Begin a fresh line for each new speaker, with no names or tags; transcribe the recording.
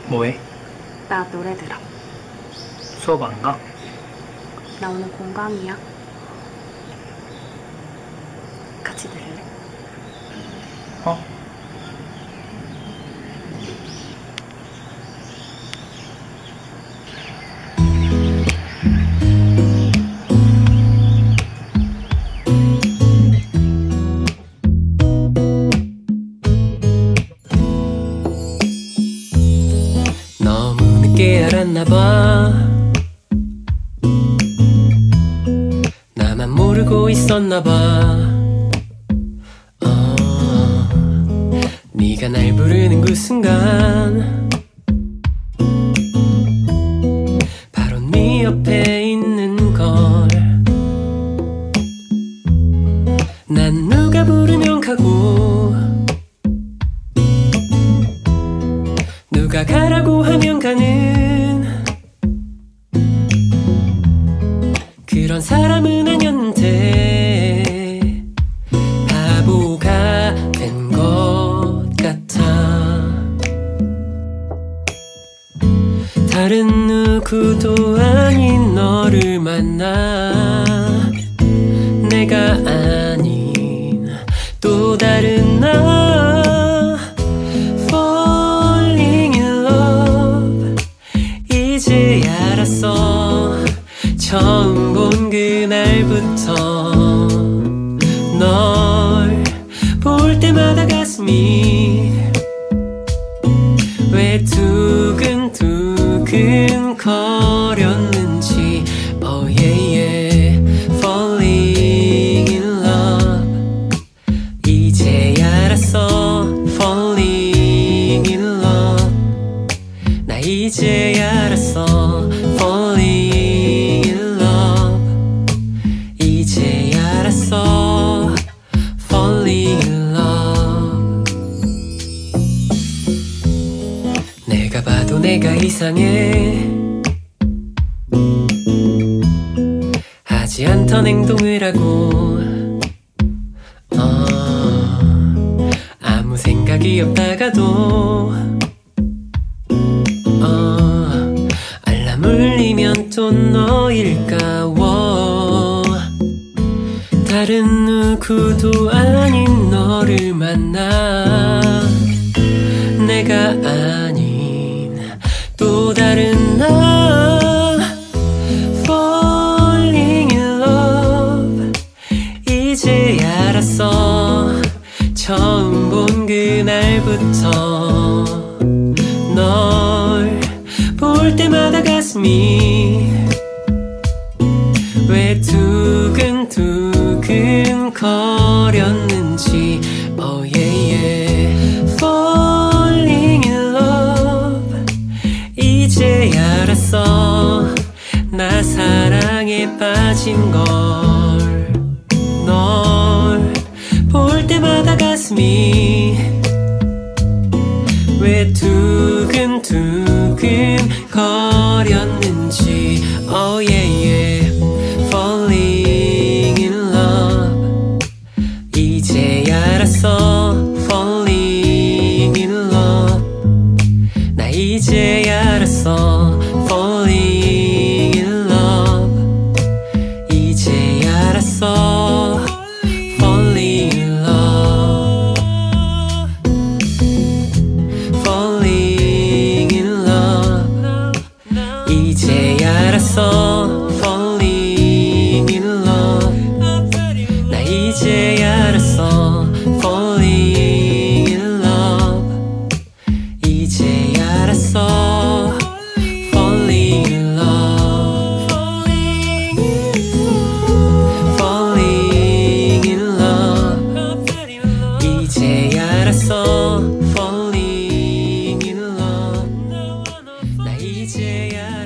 뭐해?
나 노래 들어.
수업 안 가?
나 오늘 공강이야. 같이 들을래?
어?
너무 늦게 알았나봐. 나만 모르고 있었나봐. 네가 날 부르는 그 순간 바로 네 옆에 있는 걸. 난 누가 부르면 가고 누가 가라고 하면 가는 그런 사람은 아니었는데 바보가 된 것 같아. 다른 누구도 아닌 너를 만나 내가 아닌 또 다른 나 Falling in love. 이제 알았어. 처음 본 그날부터 널 볼 때마다 가슴이 왜 두근두근 거렸는지. Oh yeah yeah. Falling in love. 이제 알았어. Falling in love. 나 이제 알았어. Falling in love. 이제 알았어. Falling in love. 내가 봐도 내가 이상해 하지 않던 행동을 하고 아무 생각이 없다가도 알람 울리면 또 너일까. 다른 누구도 아닌 너를 만나 내가 아닌 또 다른 나 Falling in love. 이제 알았어. 처음 본 그날부터 널 볼 때마다 가슴이 왜 두근두근 거렸는지. Oh yeah yeah. Falling in love. 이제 알았어. 나 사랑에 빠진 걸. 널 볼 때마다 가슴이 왜 두근두근 거렸는지. Oh yeah yeah. Falling in love. 이제 알았어. Falling in love. 나 이제 알았어. Falling in love. 이제 알았어. Falling in love. Falling in love. 이제 알았어. Falling in love. 나 이제 알았어. Falling in love. 이제 알았어. Falling in love. Falling in love. 이제 알았어. Falling in love. 나 이제 알았어.